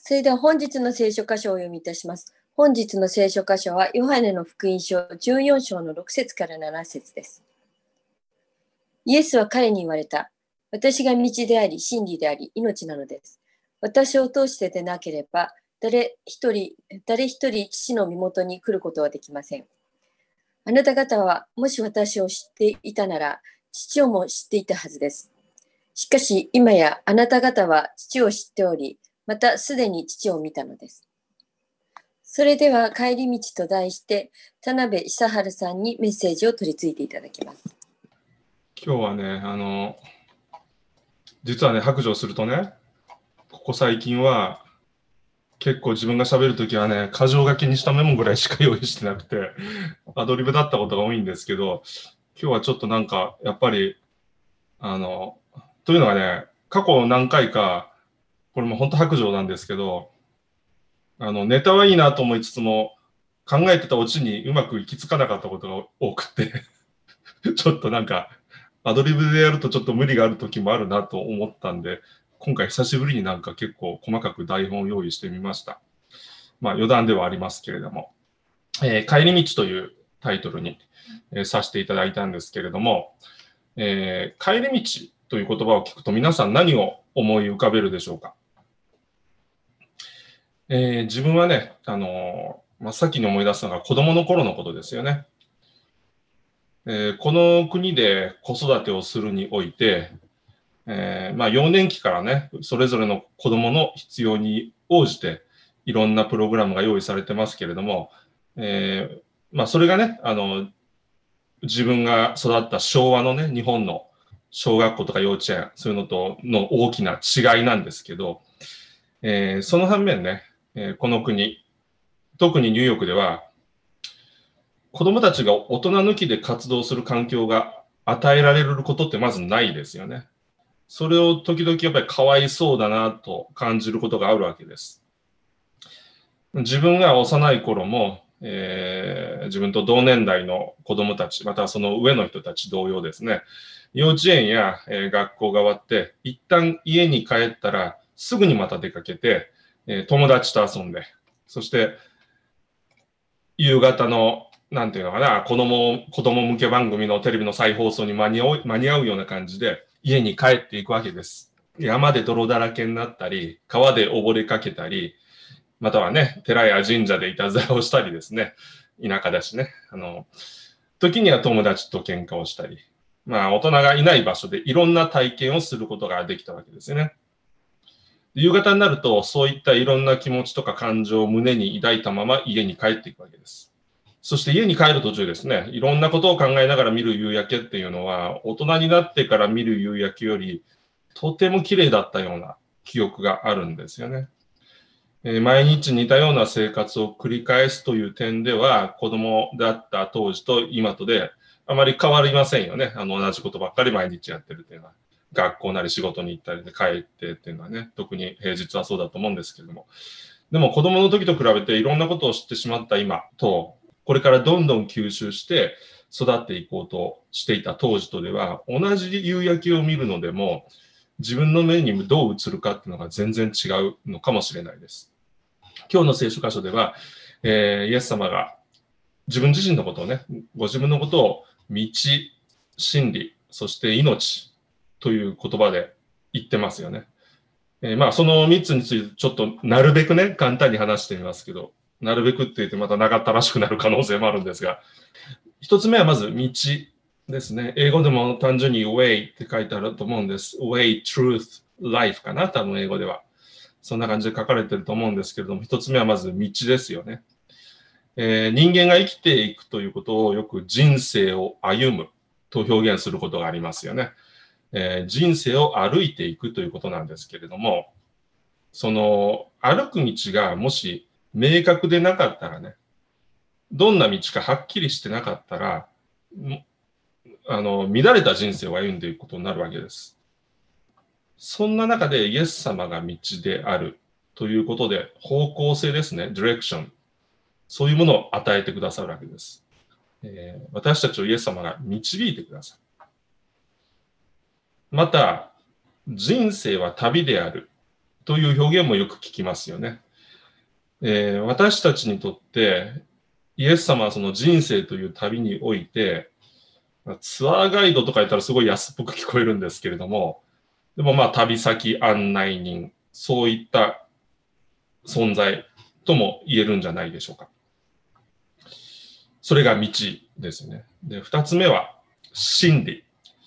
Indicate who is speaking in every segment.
Speaker 1: それでは本日の聖書箇所をお読みいたします。本日の聖書箇所はヨハネの福音書14章の6節から7節です。イエスは彼に言われた。私が道であり、真理であり、命なのです。私を通してでなければ、誰一人父の身元に来ることはできません。あなた方はもし私を知っていたなら、父をも知っていたはずです。しかし今やあなた方は父を知っており、またすでに父を見たのです。それでは帰り道と題して、田辺久治さんにメッセージを取り次いでいただきます。
Speaker 2: 今日はね、実はね、白状するとね、ここ最近は結構自分が喋るときはね、箇条書きにしたメモぐらいしか用意してなくて、アドリブだったことが多いんですけど、今日はちょっとなんか、やっぱり、というのがね、過去何回か、これも本当白状なんですけど、ネタはいいなと思いつつも、考えてたオチにうまく行き着かなかったことが多くて、ちょっとなんか、アドリブでやるとちょっと無理がある時もあるなと思ったんで、今回久しぶりになんか結構細かく台本を用意してみました。まあ余談ではありますけれども、帰り道というタイトルに、させていただいたんですけれども、帰り道という言葉を聞くと皆さん何を思い浮かべるでしょうか。自分はね、真っ先に思い出すのが子供の頃のことですよね。この国で子育てをするにおいて、まあ、幼年期からね、それぞれの子供の必要に応じて、いろんなプログラムが用意されてますけれども、まあ、それがね、自分が育った昭和のね、日本の小学校とか幼稚園、そういうのとの大きな違いなんですけど、その反面ね、この国、特にニューヨークでは、子供たちが大人抜きで活動する環境が与えられることってまずないですよね。それを時々やっぱりかわいそうだなと感じることがあるわけです。自分が幼い頃も、自分と同年代の子供たち、またその上の人たち同様ですね、幼稚園や、学校が終わって、一旦家に帰ったらすぐにまた出かけて、友達と遊んで、そして夕方のなんていうのかな、子供向け番組のテレビの再放送に間に合うような感じで家に帰っていくわけです。山で泥だらけになったり、川で溺れかけたり、またはね、寺や神社でいたずらをしたりですね、田舎だしね、時には友達と喧嘩をしたり、まあ大人がいない場所でいろんな体験をすることができたわけですよね。夕方になると、そういったいろんな気持ちとか感情を胸に抱いたまま家に帰っていくわけです。そして家に帰る途中ですね、いろんなことを考えながら見る夕焼けっていうのは、大人になってから見る夕焼けより、とても綺麗だったような記憶があるんですよね。毎日似たような生活を繰り返すという点では、子供だった当時と今とであまり変わりませんよね。同じことばっかり毎日やってるっていうのは。学校なり仕事に行ったりで帰ってっていうのはね、特に平日はそうだと思うんですけれども。でも子供の時と比べていろんなことを知ってしまった今と、これからどんどん吸収して育っていこうとしていた当時とでは、同じ夕焼けを見るのでも、自分の目にどう映るかっていうのが全然違うのかもしれないです。今日の聖書箇所では、イエス様が自分自身のことをね、ご自分のことを道、真理、そして命という言葉で言ってますよね。まあその3つについてちょっとなるべくね、簡単に話してみますけど、なるべくって言ってまた長ったらしくなる可能性もあるんですが、1つ目はまず道ですね。英語でも単純に way って書いてあると思うんです。way, truth, life かな、多分英語では。そんな感じで書かれてると思うんですけれども、1つ目はまず道ですよね。人間が生きていくということをよく人生を歩むと表現することがありますよね。人生を歩いていくということなんですけれども、その歩く道がもし明確でなかったらね、どんな道かはっきりしてなかったら、乱れた人生を歩んでいくことになるわけです。そんな中でイエス様が道であるということで、方向性ですね、ディレクション。そういうものを与えてくださるわけです。私たちをイエス様が導いてくださる。また、人生は旅であるという表現もよく聞きますよね。私たちにとってイエス様はその人生という旅において、ツアーガイドとか言ったらすごい安っぽく聞こえるんですけれども、でもまあ旅先案内人、そういった存在とも言えるんじゃないでしょうか。それが道ですね。で、二つ目は真理。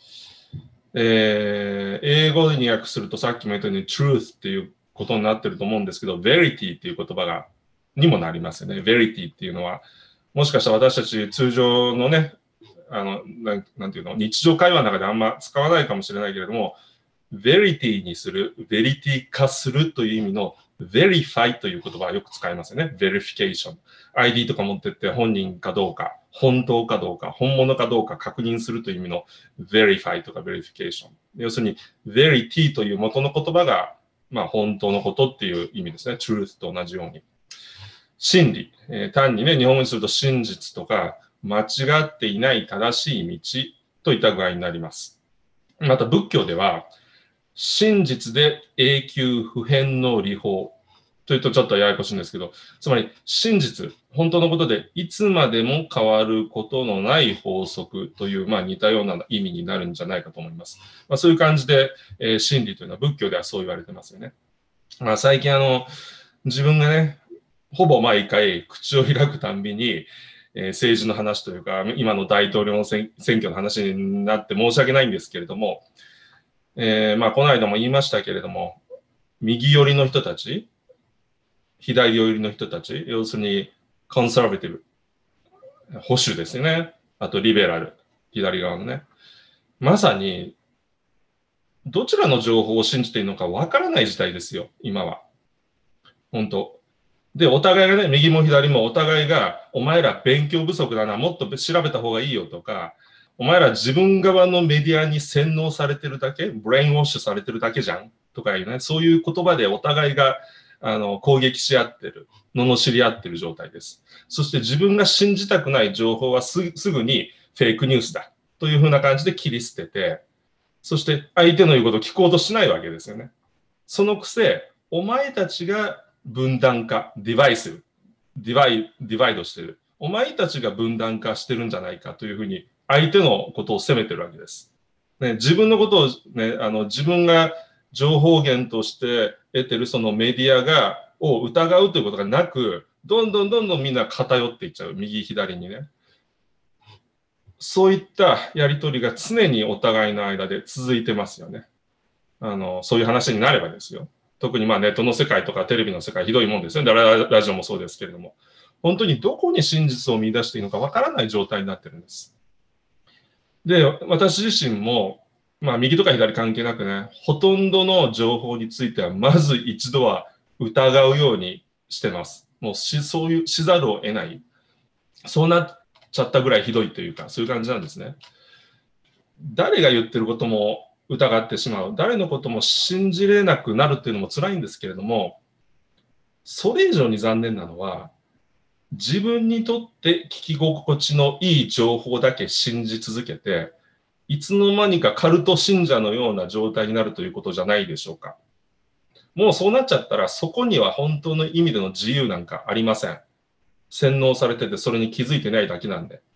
Speaker 2: 英語に訳するとさっきも言ったように truth っていうことになってると思うんですけど、verity っていう言葉にもなりますよね。verity っていうのは、もしかしたら私たち通常のね、なんていうの、日常会話の中であんま使わないかもしれないけれども、verity にする、verity 化するという意味の verify という言葉はよく使いますよね。verification。ID とか持ってって本人かどうか、本当かどうか、本物かどうか確認するという意味の verify とか verification。要するに verity という元の言葉が、まあ本当のことっていう意味ですね。truth と同じように。真理。単にね、日本語にすると真実とか、間違っていない正しい道といった具合になります。また仏教では、真実で永久不変の理法というとちょっとややこしいんですけど、つまり真実、本当のことでいつまでも変わることのない法則という、まあ似たような意味になるんじゃないかと思います。まあ、そういう感じで、真理というのは仏教ではそう言われてますよね。まあ、最近自分がね、ほぼ毎回口を開くたんびに、政治の話というか、今の大統領の選挙の話になって申し訳ないんですけれども、まあ、この間も言いましたけれども、右寄りの人たち、左寄りの人たち、要するにコンサバティブ、保守ですね。あとリベラル、左側のね。まさに、どちらの情報を信じているのかわからない時代ですよ、今は。本当。で、お互いがね、右も左もお互いが、お前ら勉強不足だな、もっと調べた方がいいよとか、お前ら自分側のメディアに洗脳されてるだけ、ブレインウォッシュされてるだけじゃんとかいうね、そういう言葉でお互いが攻撃し合ってる、罵り合ってる状態です。そして自分が信じたくない情報はすぐにフェイクニュースだというふうな感じで切り捨てて、そして相手の言うことを聞こうとしないわけですよね。そのくせ、お前たちが分断化、ディバイドしてる。お前たちが分断化してるんじゃないかというふうに相手のことを責めてるわけです。ね、自分のことを、ね、自分が情報源として得てるそのメディアを疑うということがなく、どんどんみんな偏っていっちゃう。右左にね。そういったやりとりが常にお互いの間で続いてますよね。そういう話になればですよ。特にまあネットの世界とかテレビの世界ひどいもんですよね。ラジオもそうですけれども。本当にどこに真実を見出していいのかわからない状態になってるんです。で、私自身も、まあ右とか左関係なくね、ほとんどの情報についてはまず一度は疑うようにしてます。もうそういうしざるを得ない。そうなっちゃったぐらいひどいというか、そういう感じなんですね。誰が言ってることも疑ってしまう。誰のことも信じれなくなるっていうのも辛いんですけれども、それ以上に残念なのは、自分にとって聞き心地のいい情報だけ信じ続けて、いつの間にかカルト信者のような状態になるということじゃないでしょうか。もうそうなっちゃったら、そこには本当の意味での自由なんかありません。洗脳されてて、それに気づいてないだけなんで。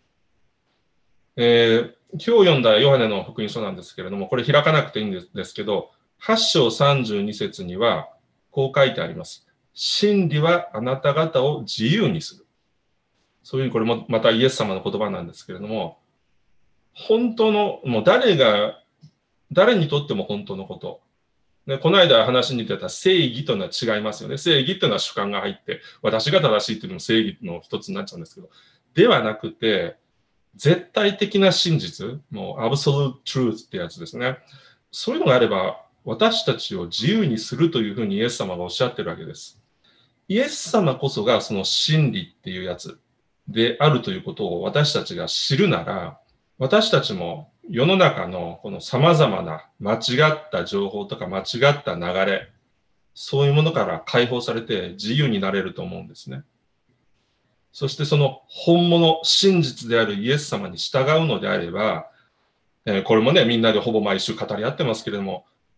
Speaker 2: 今日読んだヨハネの福音書なんですけれども、これ開かなくていいんですけど、8章32節にはこう書いてあります。真理はあなた方を自由にする。そういうこれもまたイエス様の言葉なんですけれども、本当の、もう誰にとっても本当のこと。ね、この間話に出た正義というのは違いますよね。正義というのは主観が入って、私が正しいというのも正義の一つになっちゃうんですけど、ではなくて、絶対的な真実、もう absolute truth ってやつですね。そういうのがあれば、私たちを自由にするというふうにイエス様がおっしゃってるわけです。イエス様こそがその真理っていうやつであるということを私たちが知るなら、私たちも世の中のこの様々な間違った情報とか間違った流れ、そういうものから解放されて自由になれると思うんですね。そしてその本物、真実であるイエス様に従うのであれば、これもね、みんなでほぼ毎週語り合ってますけれども、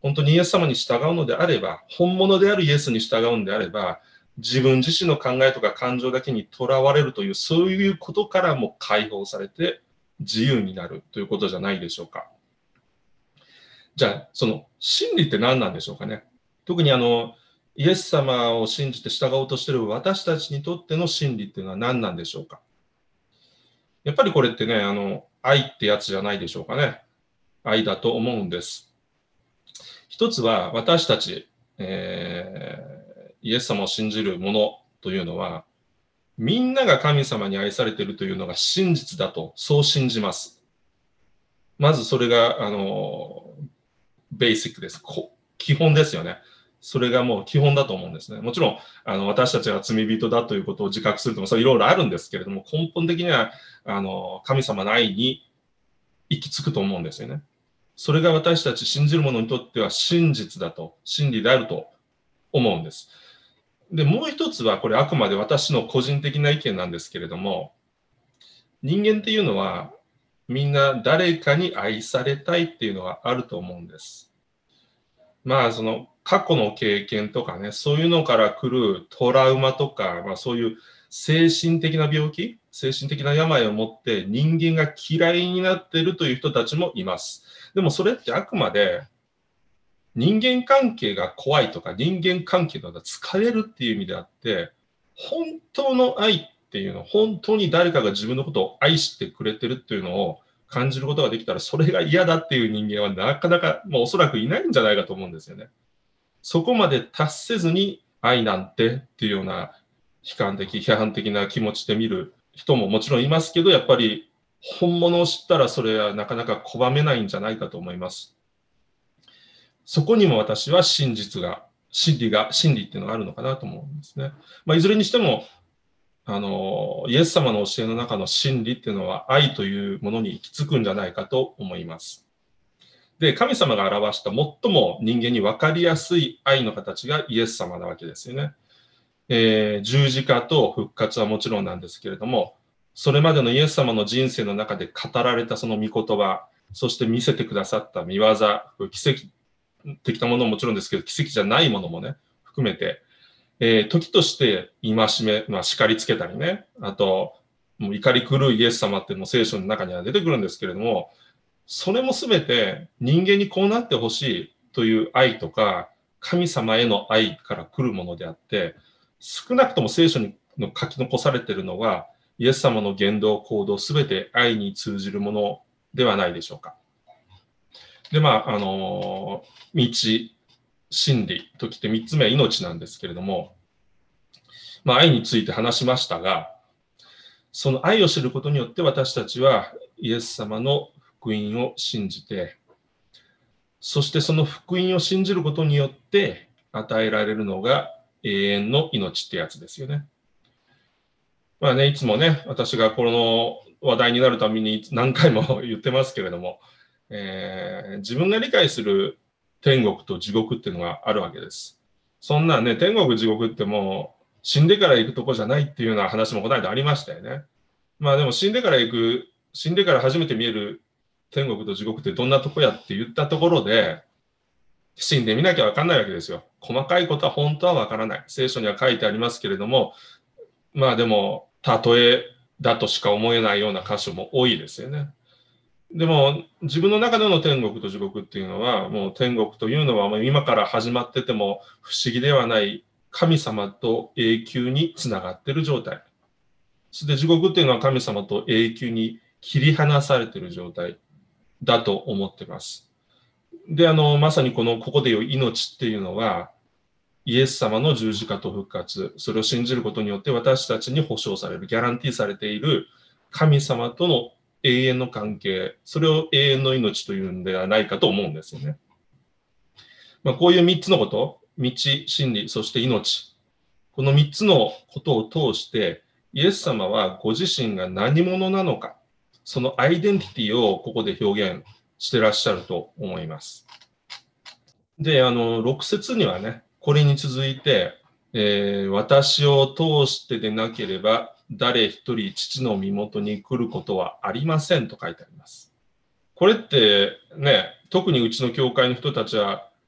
Speaker 2: 本当にイエス様に従うのであれば、本物であるイエスに従うのであれば、自分自身の考えとか感情だけにとらわれるという、そういうことからも解放されて自由になるということじゃないでしょうか。じゃあ、その真理って何なんでしょうかね。特にイエス様を信じて従おうとしている私たちにとっての真理っていうのは何なんでしょうか。やっぱりこれってね、愛ってやつじゃないでしょうかね。愛だと思うんです。一つは私たち、イエス様を信じる者というのは、みんなが神様に愛されているというのが真実だと、そう信じます。まずそれが、ベーシックです。基本ですよね。それがもう基本だと思うんですね。もちろん、私たちが罪人だということを自覚するとか、そういろいろあるんですけれども、根本的には、神様の愛に行き着くと思うんですよね。それが私たち信じる者にとっては真実だと、真理であると思うんです。で、もう一つは、これあくまで私の個人的な意見なんですけれども、人間っていうのは、みんな誰かに愛されたいっていうのがあると思うんです。まあ、その過去の経験とかね、そういうのから来るトラウマとか、まあ、そういう精神的な病気、精神的な病を持って人間が嫌いになっているという人たちもいます。でもそれってあくまで人間関係が怖いとか人間関係が疲れるっていう意味であって、本当の愛っていうの、本当に誰かが自分のことを愛してくれてるっていうのを感じることができたら、それが嫌だっていう人間はなかなか、もうおそらくいないんじゃないかと思うんですよね。そこまで達せずに愛なんてっていうような悲観的、批判的な気持ちで見る人ももちろんいますけど、やっぱり本物を知ったらそれはなかなか拒めないんじゃないかと思います。そこにも私は真理っていうのがあるのかなと思うんですね。まあ、いずれにしても、イエス様の教えの中の真理っていうのは愛というものに行き着くんじゃないかと思います。で、神様が表した最も人間に分かりやすい愛の形がイエス様なわけですよね。十字架と復活はもちろんなんですけれども、それまでのイエス様の人生の中で語られたその御言葉、そして見せてくださった御業、奇跡的なものももちろんですけど、奇跡じゃないものもね、含めて、時として戒め、まあ、叱りつけたりね、あと、もう怒り狂うイエス様っていうのも聖書の中には出てくるんですけれども、それもすべて人間にこうなってほしいという愛とか、神様への愛から来るものであって、少なくとも聖書に書き残されているのは、イエス様の言動、行動、すべて愛に通じるものではないでしょうか。で、まあ、道、真理ときて3つ目は命なんですけれども、まあ、愛について話しましたが、その愛を知ることによって私たちはイエス様の福音を信じて、そしてその福音を信じることによって与えられるのが永遠の命ってやつですよね。まあね、いつもね、私がこの話題になるために何回も言ってますけれども、自分が理解する天国と地獄っていうのがあるわけです。そんなね、天国地獄ってもう死んでから行くとこじゃないっていうような話もこの間ありましたよね。まあでも死んでから初めて見える天国と地獄ってどんなとこやって言ったところで、死んでみなきゃわかんないわけですよ。細かいことは本当はわからない。聖書には書いてありますけれども、まあでも、例えだとしか思えないような箇所も多いですよね。でも、自分の中での天国と地獄っていうのは、もう天国というのはもう今から始まってても不思議ではない神様と永久につながっている状態。そして地獄っていうのは神様と永久に切り離されている状態だと思っています。で、まさにここでいう命っていうのは、イエス様の十字架と復活、それを信じることによって私たちに保証される、ギャランティーされている神様との永遠の関係、それを永遠の命というんではないかと思うんですよね。まあ、こういう3つのこと、道、真理、そして命、この3つのことを通して、イエス様はご自身が何者なのか、そのアイデンティティをここで表現してらっしゃると思います。で、6節にはね、これに続いて、私を通してでなければ、誰一人父の身元に来ることはありませんと書いてあります。これってね、特にうちの教会の人たちは、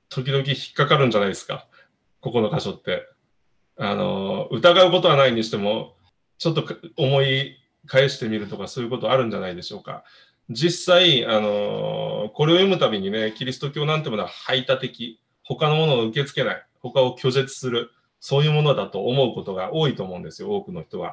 Speaker 2: 時々引っかかるんじゃないですか。ここの箇所って。疑うことはないにしても、ちょっと思い返してみるとか、そういうことあるんじゃないでしょうか。実際、これを読むたびにね、キリスト教なんてものは排他的、他のものを受け付けない、他を拒絶する、そういうものだと思うことが多いと思うんですよ、多くの人は。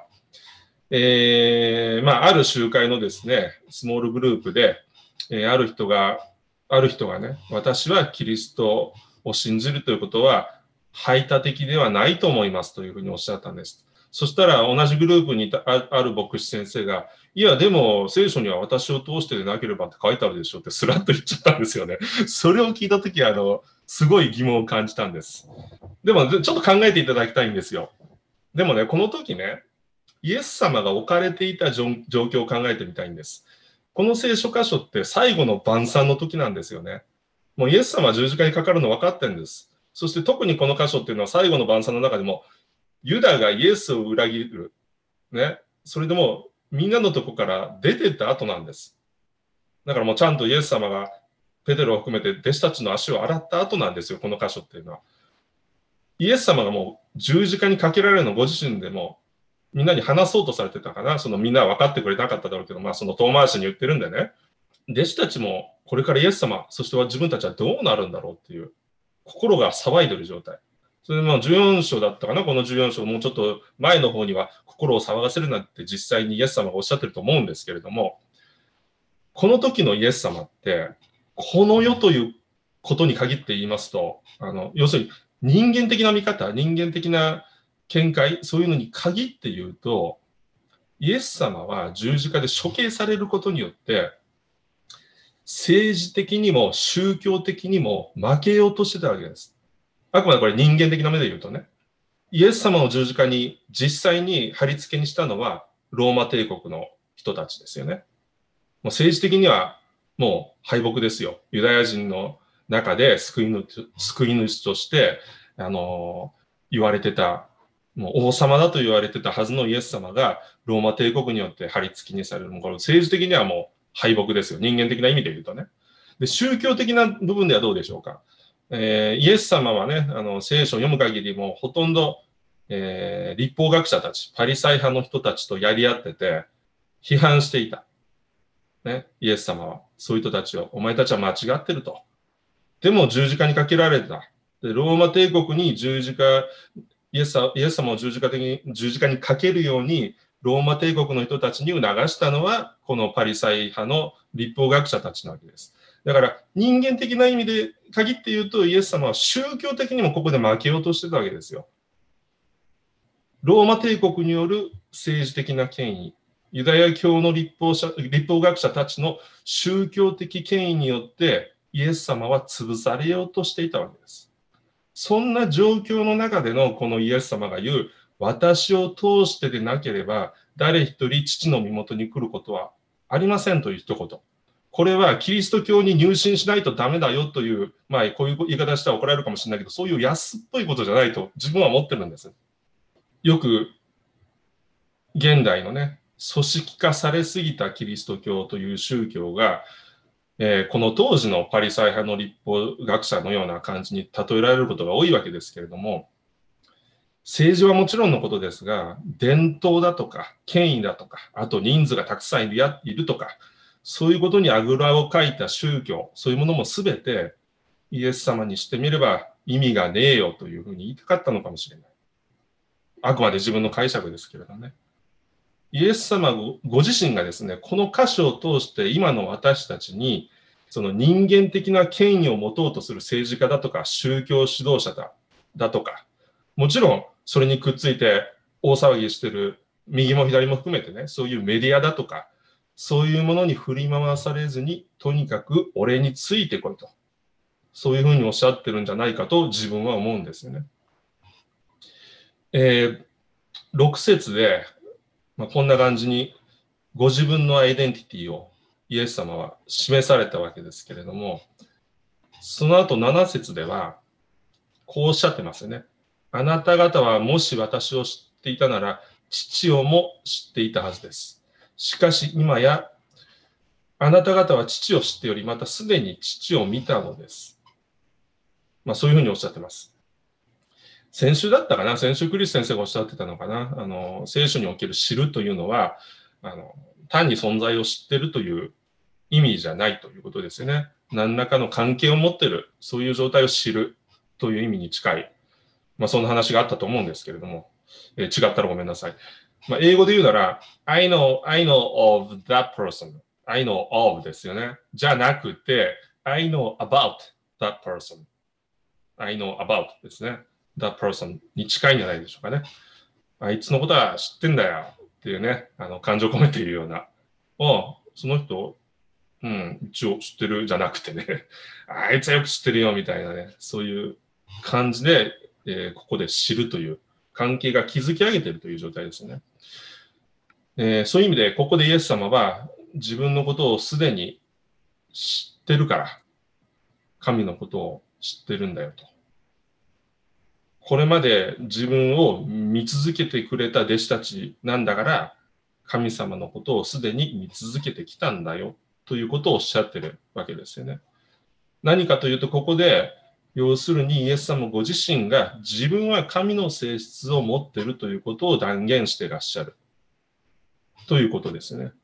Speaker 2: ある集会のですね、スモールグループで、ある人がね、私はキリストを信じるということは排他的ではないと思いますというふうにおっしゃったんです。そしたら同じグループにある牧師先生が、いや、でも聖書には私を通してでなければって書いてあるでしょってスラッと言っちゃったんですよね。それを聞いたとき、すごい疑問を感じたんです。でも、ちょっと考えていただきたいんですよ。でもね、この時ね、イエス様が置かれていた状況を考えてみたいんです。この聖書箇所って最後の晩餐の時なんですよね。もうイエス様は十字架にかかるの分かってるんです。そして特にこの箇所っていうのは最後の晩餐の中でも、ユダがイエスを裏切る。ね。それでもみんなのとこから出てった後なんです。だからもうちゃんとイエス様がペテロを含めて弟子たちの足を洗った後なんですよ、この箇所っていうのは。イエス様がもう十字架にかけられるのご自身でもみんなに話そうとされてたかな。みんなは分かってくれなかっただろうけど、その遠回しに言ってるんでね。弟子たちもこれからイエス様、そして自分たちはどうなるんだろうっていう、心が騒いでる状態。それで14章だったかな、この14章、もうちょっと前の方には心を騒がせるなんて実際にイエス様がおっしゃってると思うんですけれども、この時のイエス様って、この世ということに限って言いますと、要するに人間的な見方、人間的な見解、そういうのに限って言うと、イエス様は十字架で処刑されることによって、政治的にも宗教的にも負けようとしてたわけです。あくまでこれ人間的な目で言うとね、イエス様を十字架に実際に貼り付けにしたのはローマ帝国の人たちですよね。もう政治的にはもう敗北ですよ。ユダヤ人の中で救い主として、言われてた、もう王様だと言われてたはずのイエス様がローマ帝国によって貼り付けにされる。これ政治的にはもう敗北ですよ。人間的な意味で言うとね。で、宗教的な部分ではどうでしょうか。イエス様はね、聖書を読む限りもほとんど、立法学者たち、パリサイ派の人たちとやり合ってて、批判していた。ね、イエス様は、そういう人たちを、お前たちは間違ってると。でも十字架にかけられた。でローマ帝国にイエス様を十字架にかけるように、ローマ帝国の人たちに促したのは、このパリサイ派の立法学者たちなわけです。だから人間的な意味で限って言うと、イエス様は宗教的にもここで負けようとしてたわけですよ。ローマ帝国による政治的な権威、ユダヤ教の立法学者たちの宗教的権威によってイエス様は潰されようとしていたわけです。そんな状況の中でのこのイエス様が言う、私を通してでなければ誰一人父の身元に来ることはありませんという一言。これはキリスト教に入信しないとダメだよという、こういう言い方したら怒られるかもしれないけど、そういう安っぽいことじゃないと自分は思ってるんです。よく現代のね、組織化されすぎたキリスト教という宗教が、この当時のパリサイ派の立法学者のような感じに例えられることが多いわけですけれども、政治はもちろんのことですが、伝統だとか権威だとか、あと人数がたくさんいるとか、そういうことにあぐらをかいた宗教、そういうものもすべてイエス様にしてみれば意味がねえよというふうに言いたかったのかもしれない。あくまで自分の解釈ですけれどね。イエス様ご自身がですね、この箇所を通して今の私たちに、その人間的な権威を持とうとする政治家だとか宗教指導者だとか、もちろんそれにくっついて大騒ぎしてる右も左も含めてね、そういうメディアだとか、そういうものに振り回されずに、とにかく俺についてこいと。そういうふうにおっしゃってるんじゃないかと自分は思うんですよね。6節で、こんな感じにご自分のアイデンティティをイエス様は示されたわけですけれども、その後7節ではこうおっしゃってますよね。あなた方はもし私を知っていたなら父をも知っていたはずです。しかし今やあなた方は父を知っており、またすでに父を見たのです。 そういうふうにおっしゃってます。先週だったかな、先週クリス先生がおっしゃってたのかな、聖書における知るというのは、単に存在を知ってるという意味じゃないということですよね。何らかの関係を持ってる、そういう状態を知るという意味に近い、そんな話があったと思うんですけれども、違ったらごめんなさい。英語で言うなら、I know of that person。I know of ですよね。じゃなくて、I know about that person。I know about ですね。that person に近いんじゃないでしょうかね。あいつのことは知ってんだよっていうね、感情を込めているような。その人、一応知ってるじゃなくてね、あいつはよく知ってるよみたいなね、そういう感じで、ここで知るという関係が築き上げているという状態ですね。そういう意味で、ここでイエス様は自分のことをすでに知ってるから、神のことを知ってるんだよと。これまで自分を見続けてくれた弟子たちなんだから、神様のことをすでに見続けてきたんだよということをおっしゃってるわけですよね。何かというと、ここで、要するにイエス様ご自身が自分は神の性質を持っているということを断言していらっしゃるということですね。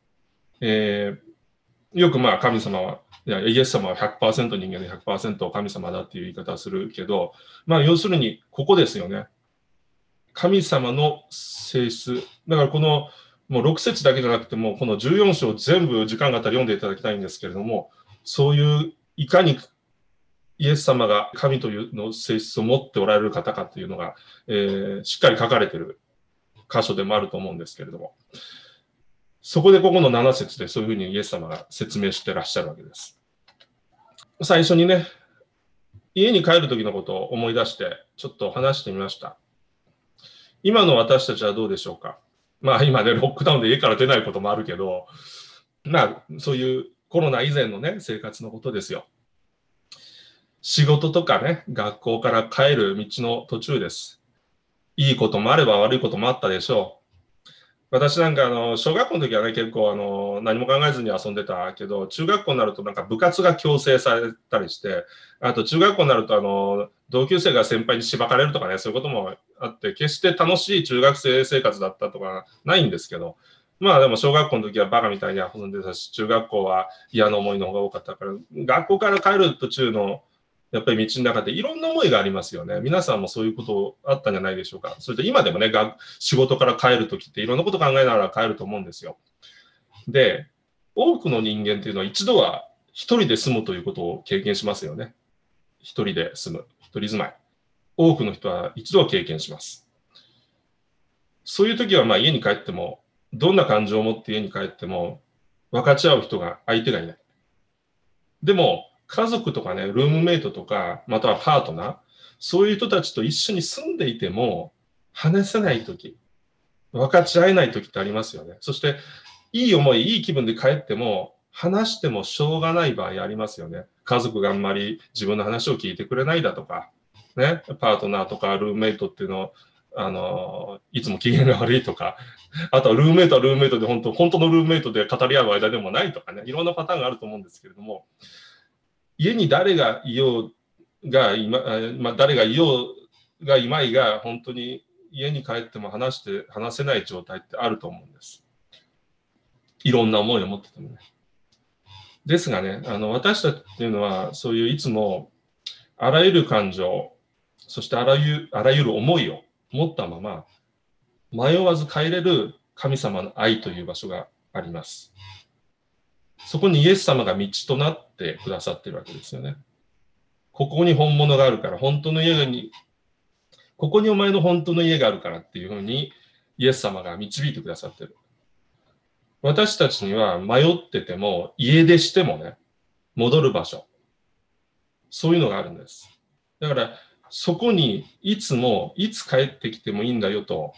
Speaker 2: よく神様は、イエス様は 100% 人間で 100% 神様だっていう言い方をするけど、要するにここですよね。神様の性質。だからこのもう6節だけじゃなくても、この14章全部時間があったら読んでいただきたいんですけれども、そういういかにイエス様が神というの性質を持っておられる方かというのが、しっかり書かれている箇所でもあると思うんですけれども、そこでここの7節でそういうふうにイエス様が説明してらっしゃるわけです。最初にね、家に帰る時のことを思い出してちょっと話してみました。今の私たちはどうでしょうか。今ね、ロックダウンで家から出ないこともあるけど、そういうコロナ以前のね、生活のことですよ。仕事とかね、学校から帰る道の途中です。いいこともあれば悪いこともあったでしょう。私なんか小学校の時はね、結構何も考えずに遊んでたけど、中学校になるとなんか部活が強制されたりして、あと中学校になると同級生が先輩にしばかれるとかね、そういうこともあって、決して楽しい中学生生活だったとかないんですけど、でも小学校の時はバカみたいに遊んでたし、中学校は嫌な思いの方が多かったから、学校から帰る途中のやっぱり道の中でいろんな思いがありますよね。皆さんもそういうことあったんじゃないでしょうか。それと今でもね、仕事から帰るときっていろんなこと考えながら帰ると思うんですよ。で、多くの人間っていうのは一度は一人で住むということを経験しますよね。一人で住む、一人住まい。多くの人は一度は経験します。そういう時は家に帰っても、どんな感情を持って家に帰っても分かち合う人が、相手がいない。でも、家族とかね、ルームメイトとか、またはパートナー、そういう人たちと一緒に住んでいても、話せないとき、分かち合えないときってありますよね。そして、いい思い、いい気分で帰っても、話してもしょうがない場合ありますよね。家族があんまり自分の話を聞いてくれないだとか、ね、パートナーとかルームメイトっていうのを、いつも機嫌が悪いとか、あとはルームメイトはルームメイトで本当のルームメイトで語り合う間でもないとかね、いろんなパターンがあると思うんですけれども、家に誰がいようが誰がいようがいまいが、本当に家に帰っても話せない状態ってあると思うんです。いろんな思いを持っててもね。ですがね、私たちっていうのは、そういういつもあらゆる感情、そしてあらゆる思いを持ったまま、迷わず帰れる神様の愛という場所があります。そこにイエス様が道となってくださっているわけですよね。ここに本物があるから、ここにお前の本当の家があるからっていうふうにイエス様が導いてくださっている。私たちには迷ってても、家出してもね、戻る場所。そういうのがあるんです。だから、そこにいつ帰ってきてもいいんだよと、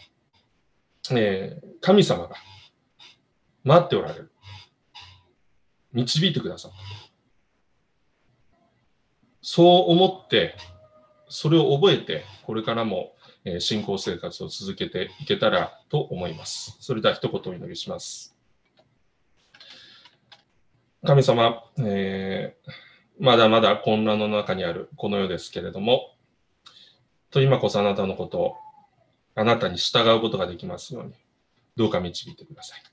Speaker 2: 神様が待っておられる。導いてくださった。そう思って、それを覚えて、これからも信仰生活を続けていけたらと思います。それでは一言お祈りします。神様、 まだまだ混乱の中にあるこの世ですけれども、今こそあなたのことを、あなたに従うことができますように、どうか導いてください。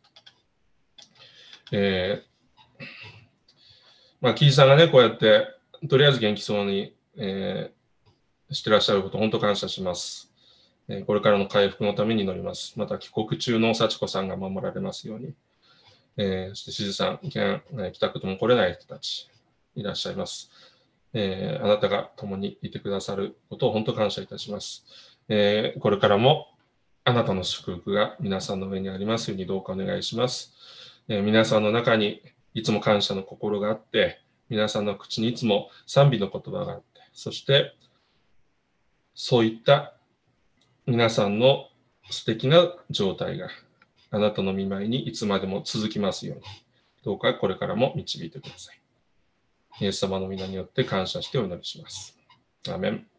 Speaker 2: キーさんがね、こうやって、とりあえず元気そうに、してらっしゃること、本当感謝します。これからの回復のために祈ります。また帰国中の幸子さんが守られますように。そしてしずさん、帰宅とも来れない人たちいらっしゃいます。あなたが共にいてくださることを本当感謝いたします。これからもあなたの祝福が皆さんの上にありますようにどうかお願いします。皆さんの中にいつも感謝の心があって、皆さんの口にいつも賛美の言葉があって、そしてそういった皆さんの素敵な状態があなたの御前にいつまでも続きますように、どうかこれからも導いてください。イエス様の皆によって感謝してお祈りします。アーメン。